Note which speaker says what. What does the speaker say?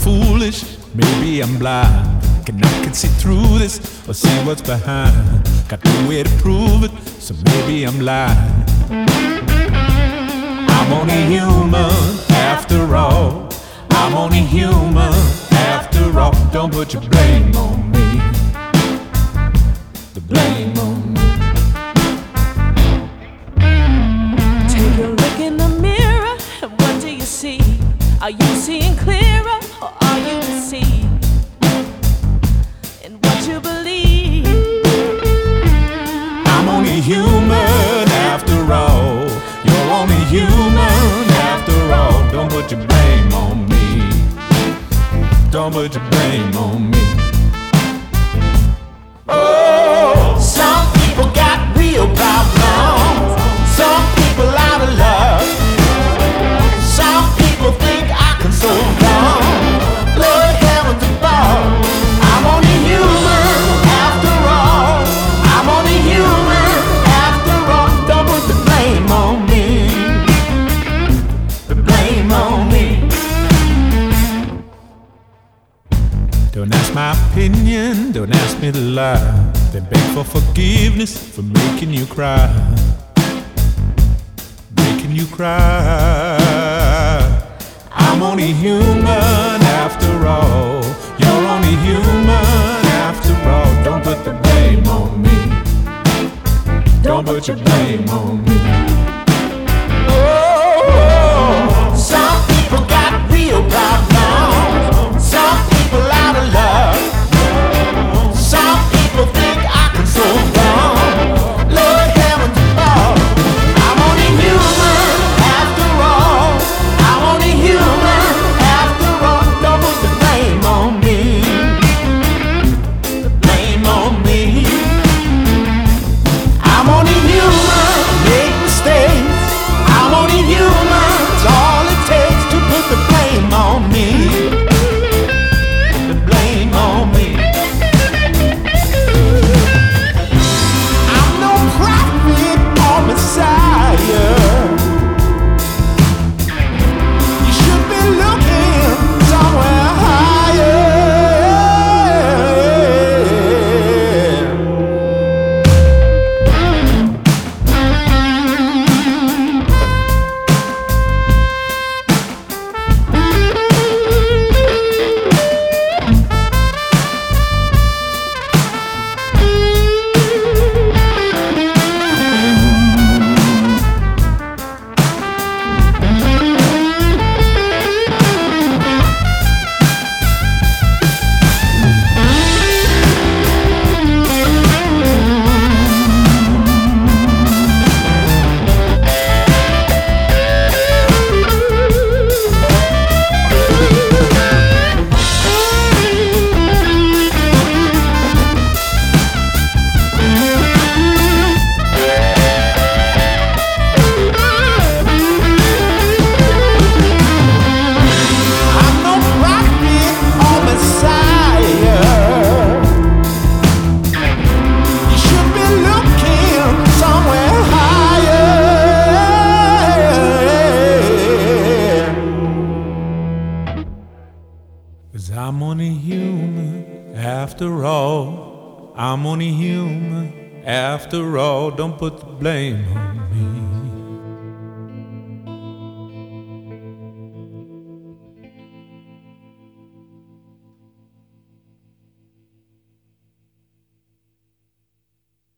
Speaker 1: foolish, maybe I'm blind. I can see through this or see what's behind. Got no way to prove it, so maybe I'm lying. I'm only human after all. I'm only human after all. Don't put your blame on me. The blame on me.
Speaker 2: Take a look in the mirror, and what do you see? Are you seeing clearer, or are you deceived in what you believe?
Speaker 1: I'm only human after all. You're only human after all. Don't put your blame on me. Don't put your blame on me. Oh, some people got real problems. Some people out of love. Some people think I can solve them. Lord heavens above. I'm only human after all. I'm only human after all. Don't put the blame on me. The blame on me. Don't ask my opinion, don't ask me to lie. Then beg for forgiveness for making you cry. Making you cry. I'm only human after all. You're only human after all. Don't put the blame on me. Don't put your blame on me. Oh, some people got real problems. Some people out of love. Some people think I can solve them. Lord heavens above. I'm only human after all. I'm only human after all. Don't put the blame on me. The blame on me. I'm only human, make mistakes. I'm only human, it's all it takes to put the blame on me. The blame on me. I'm no prophet or messiah. You should be looking somewhere higher. I'm only human after all. I'm only human after all. Don't put the blame on me.